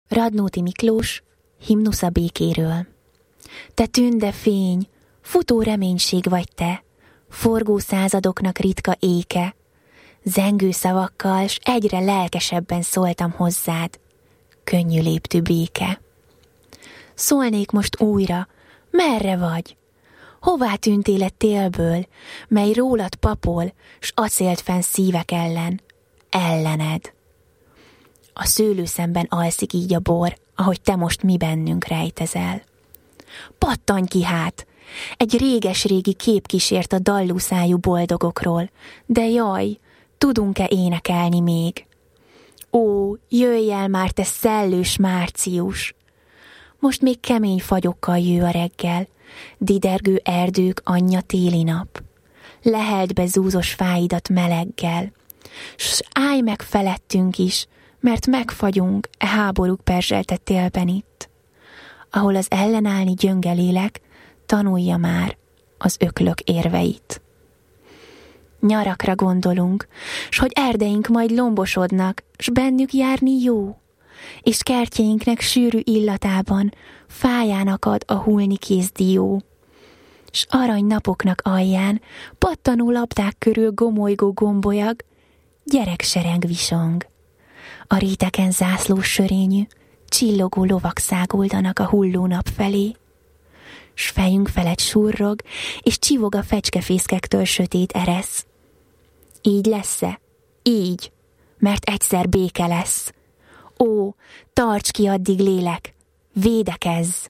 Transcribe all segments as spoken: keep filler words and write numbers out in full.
Radnóti Miklós, himnusz a békéről. Te tünde fény, futó reménység vagy te, forgó századoknak ritka éke. Zengő szavakkal, s egyre lelkesebben szóltam hozzád, könnyű léptű béke. Szólnék most újra, merre vagy? Hová tűntél egy télből, mely rólad papol, s acélt fenn szívek ellen, ellened? A szőlőszemben alszik így a bor, ahogy te most mi bennünk rejtezel. Pattanj ki hát! Egy réges-régi kép kísért a dallúszájú boldogokról, de jaj, tudunk-e énekelni még? Ó, jöjj el már, te szellős március! Most még kemény fagyokkal jő a reggel, didergő erdők anyja téli nap. Leheld be zúzos fáidat meleggel, s állj meg felettünk is, mert megfagyunk e háborúk perzselte télben itt. Ahol az ellenállni gyönge lélek tanulja már az öklök érveit. Nyarakra gondolunk, s hogy erdeink majd lombosodnak, s bennük járni jó, és kertjeinknek sűrű illatában fáján akad a hulni kézdió, s arany napoknak alján pattanó labdák körül gomolygó gombolyag, gyereksereng visong. A réteken zászlós sörényű, csillogó lovak száguldanak a hulló nap felé, s fejünk felett surrog, és csivog a fecskefészkektől sötét eresz. Így lesz-e? Így, mert egyszer béke lesz. Ó, tarts ki addig, lélek, védekezz!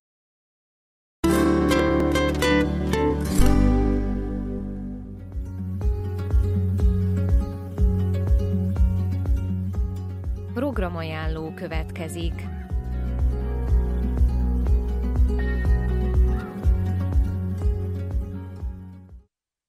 Programajánló következik.